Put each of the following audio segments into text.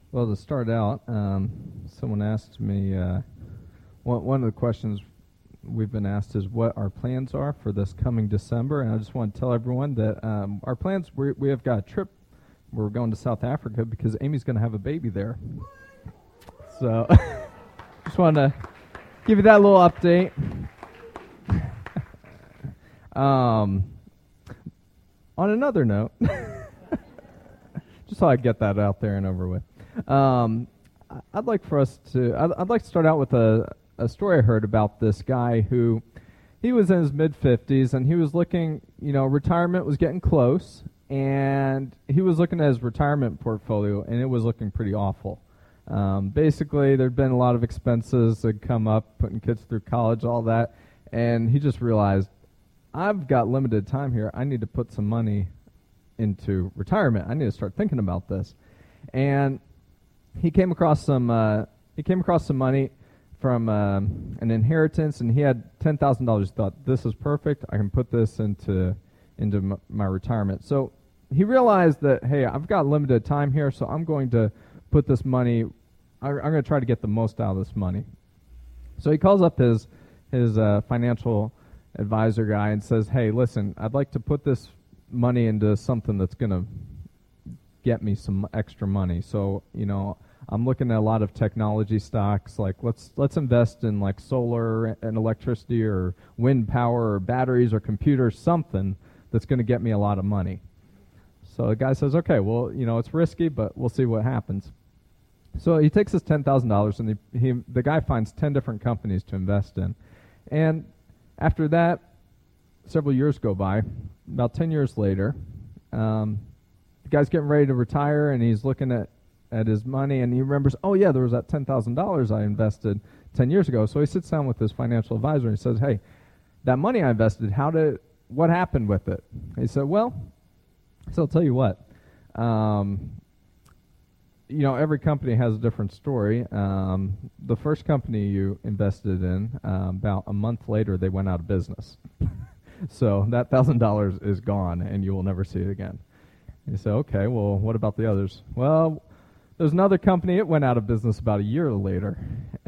Well, to start out, someone asked me, one of the questions we've been asked is what our plans are for this coming December. And I just want to tell everyone that our plans, we have got a trip. We're going to South Africa because Amy's going to have a baby there. So just want to give you that little update. On another note, just thought I'd get that out there and over with. I'd like to start out with a story I heard about this guy who, he was in his mid-50s and he was looking, retirement was getting close, and he was looking at his retirement portfolio and it was looking pretty awful. Basically, there'd been a lot of expenses that come up, putting kids through college, all that, and he just realized, I've got limited time here. I need to put some money into retirement. I need to start thinking about this. And he came across some money from an inheritance, and he had $10,000. He thought, this is perfect. I can put this into my retirement. So he realized that, hey, I've got limited time here, so I'm going to put this money. I'm going to try to get the most out of this money. So he calls up his financial advisor guy and says, hey, listen, I'd like to put this money into something that's going to get me some extra money. So, I'm looking at a lot of technology stocks, like let's invest in like solar and electricity or wind power or batteries or computers, something that's going to get me a lot of money. So the guy says, okay, well, it's risky, but we'll see what happens. So he takes his $10,000 and the guy finds 10 different companies to invest in. And after that, several years go by. About 10 years later, the guy's getting ready to retire, and he's looking at his money, and he remembers, oh, yeah, there was that $10,000 I invested 10 years ago. So he sits down with his financial advisor, and he says, hey, that money I invested, what happened with it? And he said, well, so I'll tell you what. Every company has a different story. The first company you invested in, about a month later, they went out of business. So that $1,000 is gone, and you will never see it again. And you say, okay, well, what about the others? Well, there's another company, it went out of business about a year later.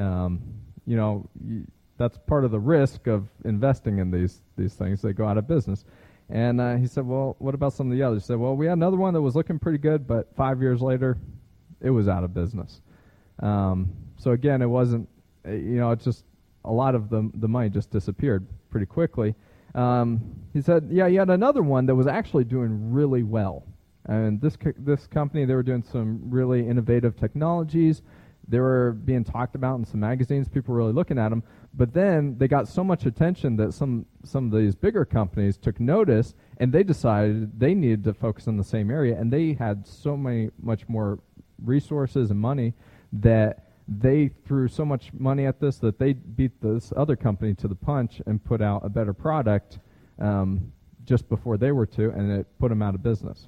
That's part of the risk of investing in these things. They go out of business. And he said, well, what about some of the others? He said, well, we had another one that was looking pretty good, but 5 years later, it was out of business. So again, it wasn't, it's just a lot of the money just disappeared pretty quickly. He said, yeah, you had another one that was actually doing really well. And this company, they were doing some really innovative technologies. They were being talked about in some magazines. People were really looking at them. But then they got so much attention that some of these bigger companies took notice, and they decided they needed to focus on the same area. And they had much more resources and money that they threw so much money at this that they beat this other company to the punch and put out a better product just before they were to, and it put them out of business.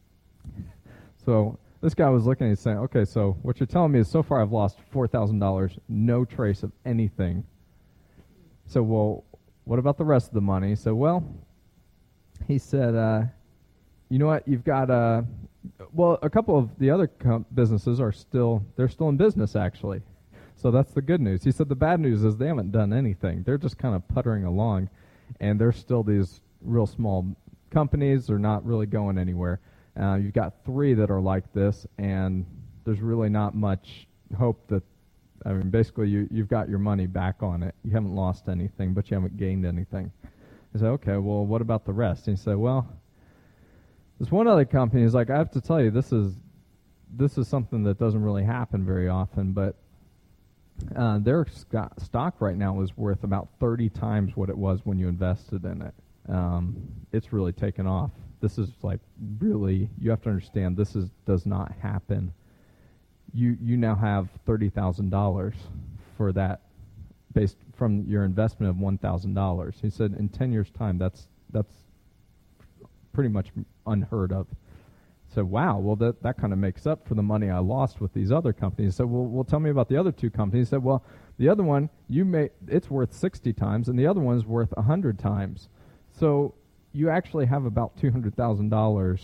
So this guy was looking and he's saying, okay, so what you're telling me is so far I've lost $4,000, no trace of anything. So, well, what about the rest of the money? He said, well, he said, you know what, you've got a couple of the other businesses they're still in business, actually. So that's the good news. He said the bad news is they haven't done anything. They're just kind of puttering along, and they're still these real small companies. They're not really going anywhere. You've got 3 that are like this, and there's really not much hope that, basically you've got your money back on it. You haven't lost anything, but you haven't gained anything. I said, okay, well, what about the rest? And he said, well, there's one other company. He's like, I have to tell you, this is something that doesn't really happen very often, but their stock right now is worth about 30 times what it was when you invested in it. It's really taken off. This is like really, you have to understand, does not happen. You now have $30,000 for that, based from your investment of $1,000. He said in 10 years' time, that's pretty much unheard of. So wow, well that kind of makes up for the money I lost with these other companies. So well, tell me about the other 2 companies. He said, well, the other one it's worth 60 times, and the other one's worth 100 times. So you actually have about $200,000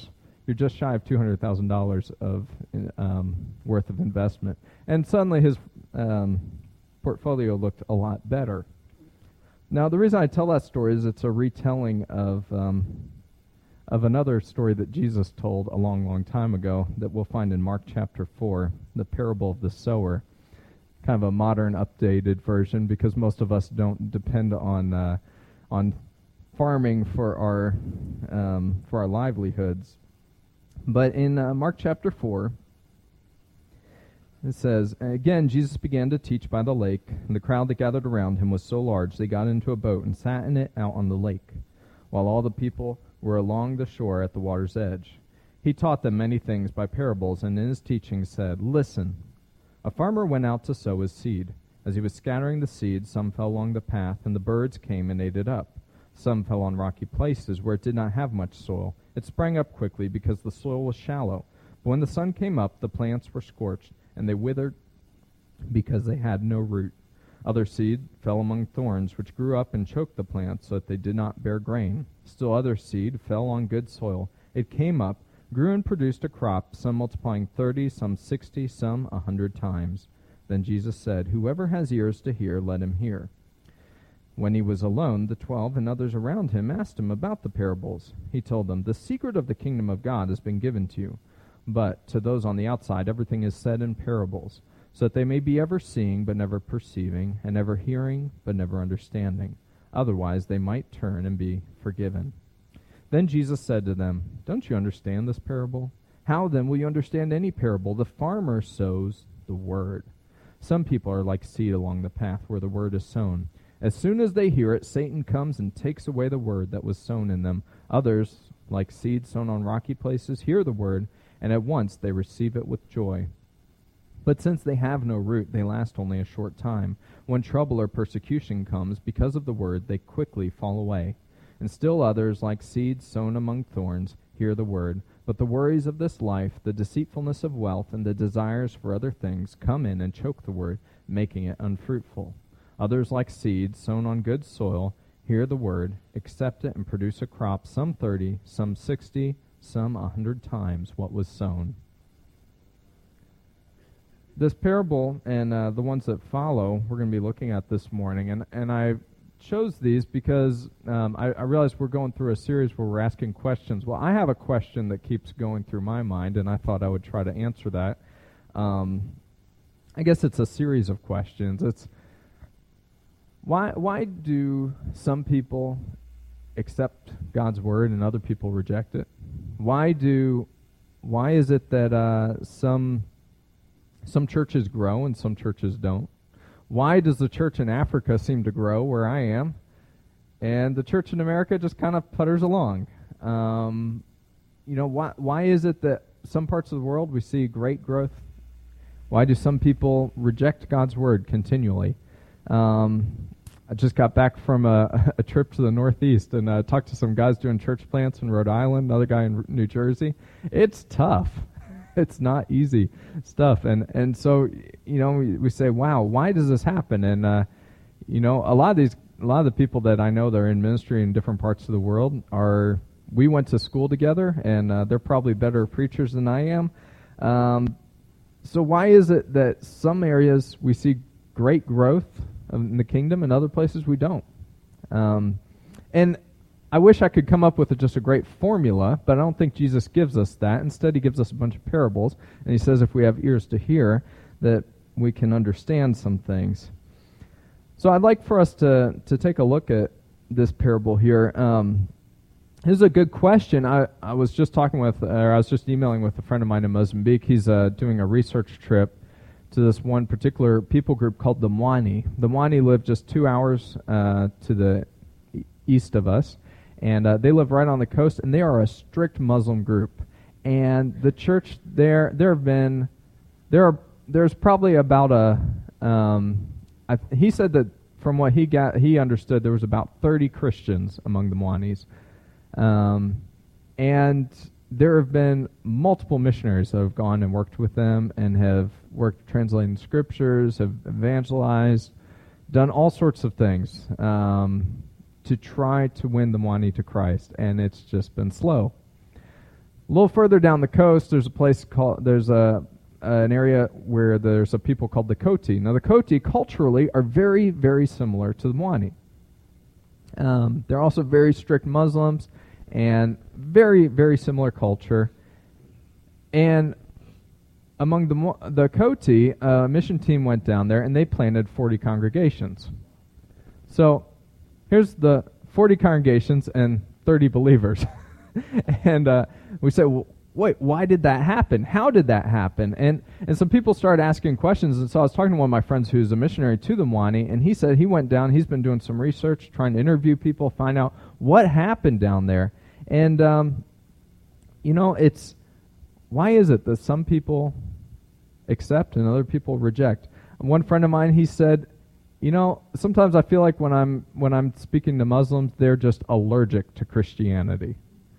you're just shy of $200,000 of worth of investment. And suddenly his portfolio looked a lot better. Now, the reason I tell that story is it's a retelling of another story that Jesus told a long, long time ago that we'll find in Mark chapter 4, the parable of the sower. Kind of a modern, updated version, because most of us don't depend on farming for our livelihoods. But in Mark chapter 4, it says, "Again, Jesus began to teach by the lake, and the crowd that gathered around him was so large they got into a boat and sat in it out on the lake, while all the people were along the shore at the water's edge. He taught them many things by parables, and in his teaching said, 'Listen, a farmer went out to sow his seed. As he was scattering the seed, some fell along the path, and the birds came and ate it up. Some fell on rocky places where it did not have much soil. It sprang up quickly because the soil was shallow. But when the sun came up, the plants were scorched, and they withered because they had no root. Other seed fell among thorns, which grew up and choked the plants so that they did not bear grain. Still other seed fell on good soil. It came up, grew and produced a crop, some multiplying 30, some 60, some 100 times. Then Jesus said, 'Whoever has ears to hear, let him hear.' When he was alone, the 12 and others around him asked him about the parables. He told them, 'The secret of the kingdom of God has been given to you. But to those on the outside, everything is said in parables, so that they may be ever seeing but never perceiving, and ever hearing but never understanding. Otherwise they might turn and be forgiven.' Then Jesus said to them, 'Don't you understand this parable? How then will you understand any parable? The farmer sows the word. Some people are like seed along the path where the word is sown. As soon as they hear it, Satan comes and takes away the word that was sown in them. Others, like seed sown on rocky places, hear the word, and at once they receive it with joy. But since they have no root, they last only a short time. When trouble or persecution comes because of the word, they quickly fall away. And still others, like seeds sown among thorns, hear the word. But the worries of this life, the deceitfulness of wealth, and the desires for other things come in and choke the word, making it unfruitful. Others, like seeds sown on good soil, hear the word, accept it, and produce a crop, some 30, some 60, some 100 times what was sown.'" This parable and the ones that follow, we're going to be looking at this morning. And I chose these because I realized we're going through a series where we're asking questions. Well, I have a question that keeps going through my mind, and I thought I would try to answer that. I guess it's a series of questions. It's why do some people accept God's word and other people reject it? Why is it that some churches grow and some churches don't? Why does the church in Africa seem to grow where I am, and the church in America just kind of putters along? Why is it that some parts of the world we see great growth? Why do some people reject God's word continually? I just got back from a trip to the Northeast and talked to some guys doing church plants in Rhode Island, another guy in New Jersey. It's tough. It's not easy stuff. And so, we say, wow, why does this happen? And, a lot of the people that I know that are in ministry in different parts of the world we went to school together, and they're probably better preachers than I am. So why is it that some areas we see great growth in the kingdom and other places we don't? And I wish I could come up with just a great formula, but I don't think Jesus gives us that. Instead, he gives us a bunch of parables, and he says if we have ears to hear, that we can understand some things. So I'd like for us to take a look at this parable here. This is a good question. I was just emailing with a friend of mine in Mozambique. He's doing a research trip to this one particular people group called the Mwani. The Mwani live just 2 hours to the east of us, and they live right on the coast, and they are a strict Muslim group. And the church there's probably about he said that from what he understood, there was about 30 Christians among the Mwanis. And there have been multiple missionaries that have gone and worked with them and have worked translating scriptures, have evangelized, done all sorts of things to try to win the Mwani to Christ, and it's just been slow. A little further down the coast, there's an area where there's a people called the Koti. Now, the Koti culturally are very, very similar to the Mwani. They're also very strict Muslims and very, very similar culture. And among the Koti, a mission team went down there and they planted 40 congregations. So here's the 40 congregations and 30 believers. And we said, well, wait, why did that happen? How did that happen? And some people started asking questions. And so I was talking to one of my friends who's a missionary to the Mwani, and he said he went down, he's been doing some research, trying to interview people, find out what happened down there. And, why is it that some people accept and other people reject? And one friend of mine, he said, sometimes I feel like when I'm speaking to Muslims, they're just allergic to Christianity.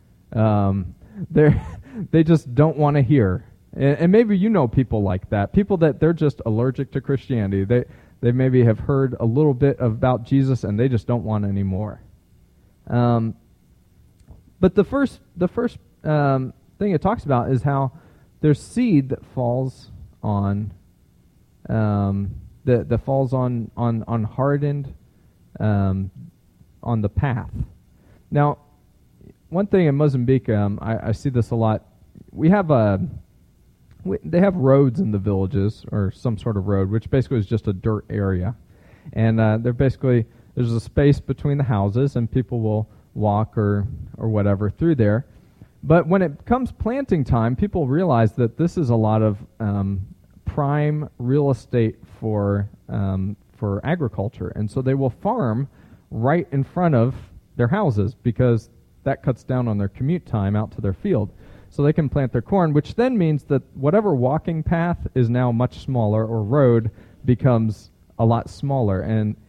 They just don't want to hear. And maybe people like that. People that they're just allergic to Christianity. They maybe have heard a little bit about Jesus and they just don't want any more. But the first thing it talks about is how there's seed that falls on that falls on hardened on the path. Now, one thing in Mozambique, I see this a lot. They have roads in the villages, or some sort of road, which basically is just a dirt area, and there's a space between the houses, and people will walk or whatever through there. But when it comes planting time, people realize that this is a lot of prime real estate for agriculture, and so they will farm right in front of their houses because that cuts down on their commute time out to their field. So they can plant their corn, which then means that whatever walking path is now much smaller, or road becomes a lot smaller.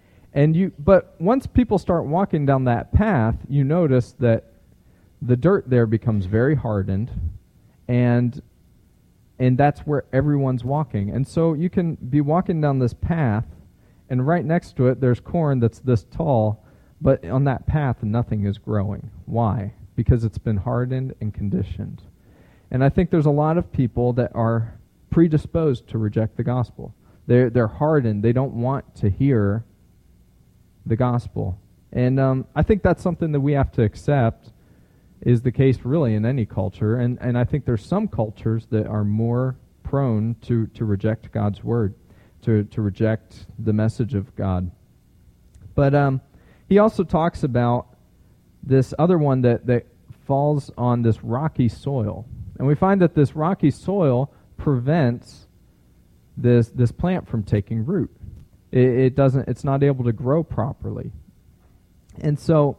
But once people start walking down that path, you notice that the dirt there becomes very hardened, and that's where everyone's walking. And so you can be walking down this path, and right next to it there's corn that's this tall, but on that path nothing is growing. Why? Because it's been hardened and conditioned. And I think there's a lot of people that are predisposed to reject the gospel. They're hardened. They don't want to hear the gospel. And I think that's something that we have to accept is the case really in any culture. And I think there's some cultures that are more prone to reject God's word, to reject the message of God. But he also talks about this other one that falls on this rocky soil. And we find that this rocky soil prevents this plant from taking root. It's not able to grow properly. And so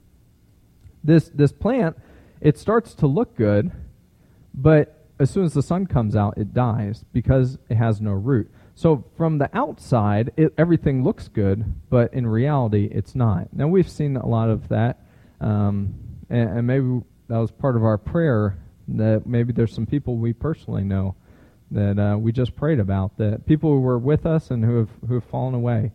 this plant, it starts to look good, but as soon as the sun comes out, it dies because it has no root. So from the outside, everything looks good, but in reality, it's not. Now, we've seen a lot of that, and maybe that was part of our prayer, that maybe there's some people we personally know that we just prayed about, that people who were with us and who have fallen away.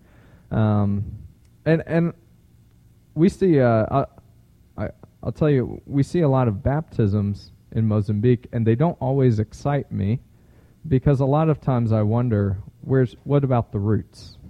And we see, I'll tell you, we see a lot of baptisms in Mozambique, and they don't always excite me, because a lot of times I wonder, what about the roots?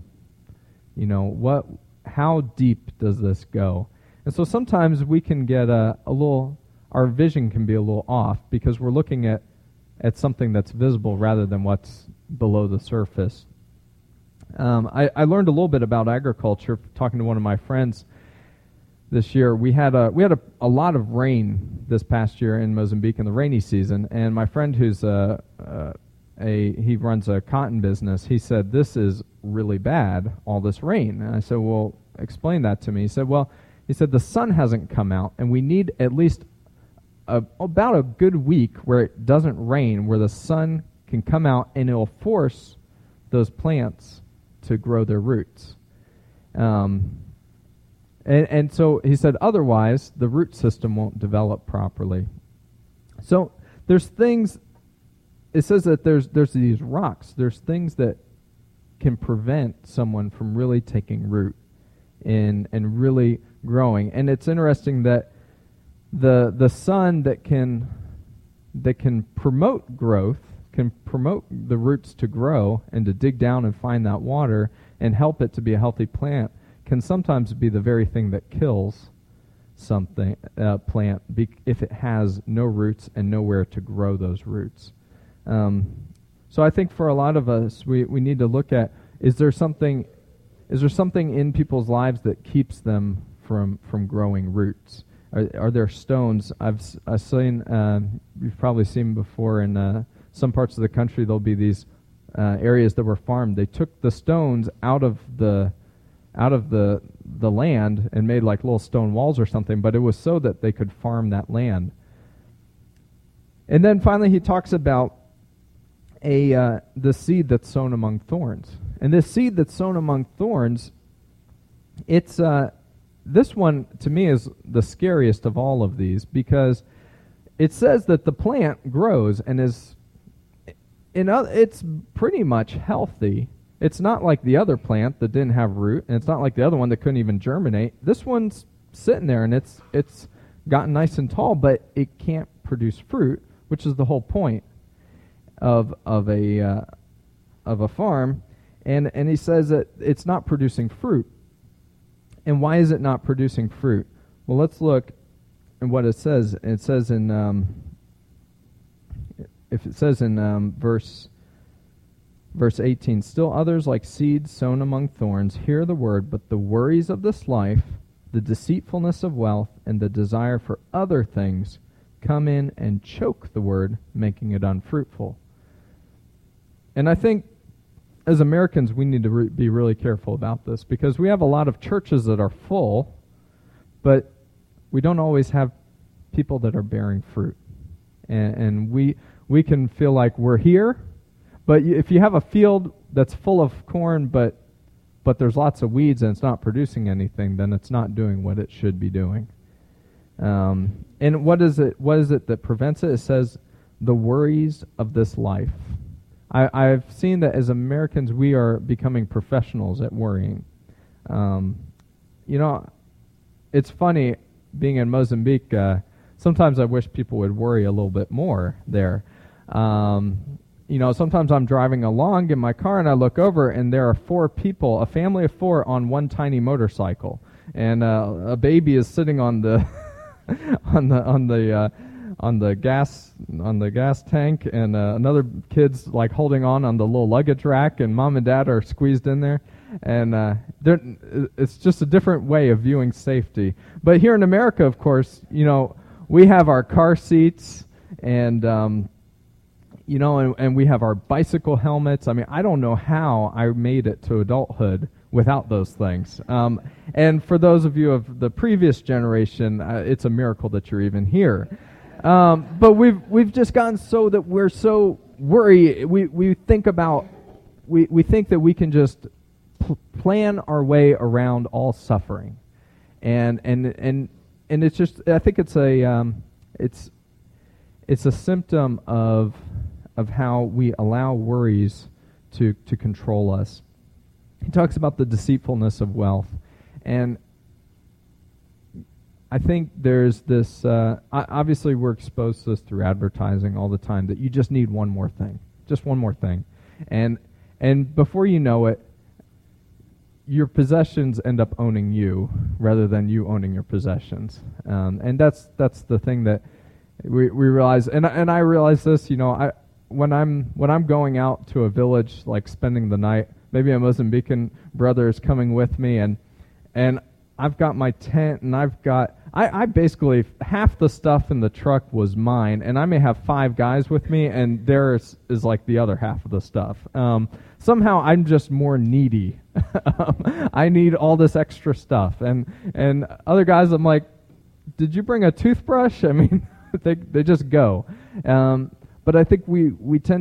How deep does this go? And so sometimes we can get our vision can be a little off, because we're looking at something that's visible rather than what's below the surface. I learned a little bit about agriculture talking to one of my friends this year. We had a lot of rain this past year in Mozambique in the rainy season, and my friend who's he runs a cotton business, he said, "This is really bad, all this rain." And I said, "Well, explain that to me." He said, "The sun hasn't come out, and we need at least about a good week where it doesn't rain, where the sun can come out and it will force those plants to grow their roots." And so he said, otherwise the root system won't develop properly. So there's things. It says that there's these rocks. There's things that can prevent someone from really taking root and really growing. And it's interesting that the sun that can promote growth, can promote the roots to grow and to dig down and find that water and help it to be a healthy plant, can sometimes be the very thing that kills something plant if it has no roots and nowhere to grow those roots. So I think for a lot of us, we need to look at, is there something in people's lives that keeps them from growing roots? Are there stones? I've seen, you've probably seen before in some parts of the country, there'll be these areas that were farmed. They took the stones out of the land and made like little stone walls or something, but it was so that they could farm that land. And then finally he talks about the seed that's sown among thorns. And this seed that's sown among thorns, it's this one to me is the scariest of all of these, because it says that the plant grows and it's pretty much healthy. It's not like the other plant that didn't have root, and it's not like the other one that couldn't even germinate. This one's sitting there and it's gotten nice and tall, but it can't produce fruit, which is the whole point of a farm. And he says that it's not producing fruit. And why is it not producing fruit? Well, let's look at what it says. It says in verse 18, still others like seeds sown among thorns hear the word, but the worries of this life, the deceitfulness of wealth, and the desire for other things come in and choke the word, making it unfruitful. And I think as Americans, we need to be really careful about this, because we have a lot of churches that are full, but we don't always have people that are bearing fruit. And we can feel like we're here, but if you have a field that's full of corn, but there's lots of weeds and it's not producing anything, then it's not doing what it should be doing. And what is it that prevents it? It says, the worries of this life. I've seen that as Americans, we are becoming professionals at worrying. It's funny, being in Mozambique, sometimes I wish people would worry a little bit more there. Sometimes I'm driving along in my car and I look over and there are 4 people, a family of 4 on one tiny motorcycle. And a baby is sitting on the on the gas tank, and another kid's like holding on the little luggage rack, and mom and dad are squeezed in there, and it's just a different way of viewing safety. But here in America, of course, we have our car seats, and and we have our bicycle helmets. I mean, I don't know how I made it to adulthood without those things. And for those of you of the previous generation, it's a miracle that you're even here. But we've just gotten so that we're so worried. We think that we can just plan our way around all suffering, and it's just, I think it's a symptom of how we allow worries to control us. He talks about the deceitfulness of wealth, and I think there's this, obviously we're exposed to this through advertising all the time, that you just need one more thing. Just one more thing. And before you know it, your possessions end up owning you rather than you owning your possessions. And that's the thing that we realize. And I realize this, when I'm going out to a village, like spending the night, maybe a Mozambican brother is coming with me, and I've got my tent, and I basically, half the stuff in the truck was mine, and I may have 5 guys with me, and theirs is like the other half of the stuff. Somehow I'm just more needy. I need all this extra stuff. And other guys, I'm like, did you bring a toothbrush? I mean, they just go. But I think we tend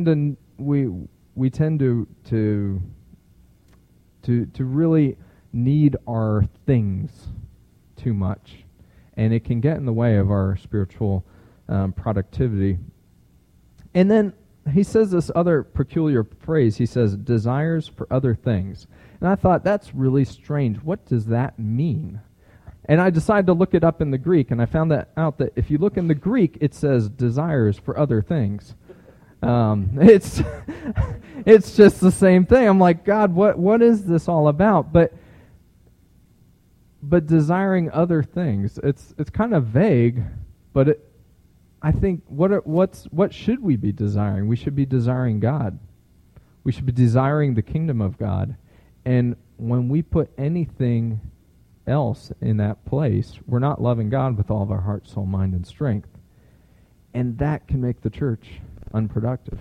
to really need our things too much, and it can get in the way of our spiritual productivity. And then he says this other peculiar phrase. He says, desires for other things. And I thought, that's really strange. What does that mean? And I decided to look it up in the Greek, and I found out that if you look in the Greek, it says desires for other things. It's it's just the same thing. I'm like, God, what is this all about? But desiring other things, it's kind of vague, but I think what should we be desiring? We should be desiring God. We should be desiring the kingdom of God. And when we put anything else in that place, we're not loving God with all of our heart, soul, mind, and strength. And that can make the church unproductive.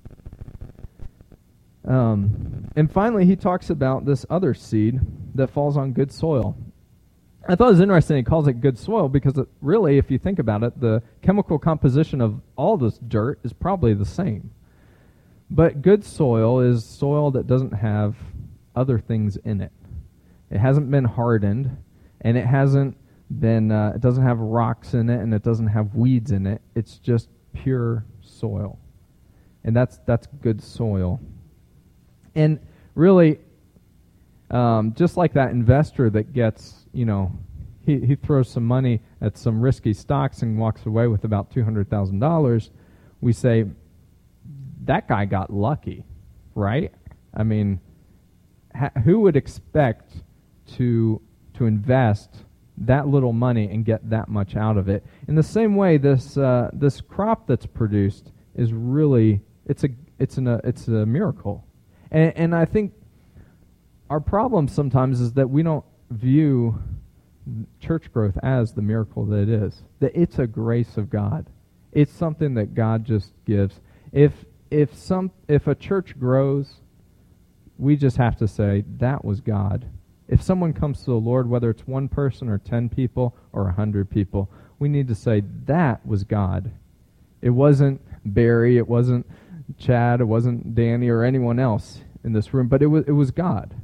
And finally, he talks about this other seed that falls on good soil. I thought it was interesting he calls it good soil because really, if you think about it, the chemical composition of all this dirt is probably the same. But good soil is soil that doesn't have other things in it. It hasn't been hardened, and it hasn't been. It doesn't have rocks in it, and it doesn't have weeds in it. It's just pure soil, and that's good soil. And really, just like that investor that gets, he throws some money at some risky stocks and walks away with about $200,000. We say that guy got lucky, right? I mean, who would expect to invest that little money and get that much out of it? In the same way, this crop that's produced is really it's a miracle, and I think our problem sometimes is that we don't view church growth as the miracle that it is. That it's a grace of God. It's something that God just gives. If a church grows, we just have to say, that was God. If someone comes to the Lord, whether it's one person or 10 people or 100 people, we need to say, that was God. It wasn't Barry, it wasn't Chad, it wasn't Danny or anyone else in this room, but it was God.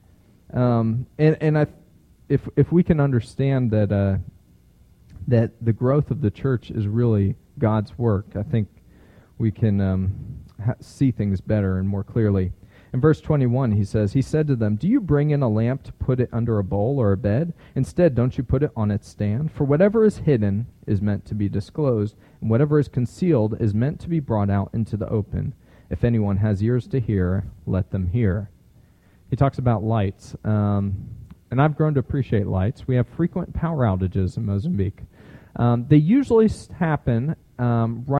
If we can understand that the growth of the church is really God's work, I think we can see things better and more clearly. In verse 21, he says, he said to them, do you bring in a lamp to put it under a bowl or a bed? Instead, don't you put it on its stand? For whatever is hidden is meant to be disclosed, and whatever is concealed is meant to be brought out into the open. If anyone has ears to hear, let them hear. He talks about lights, and I've grown to appreciate lights. We have frequent power outages in Mozambique. They usually happen right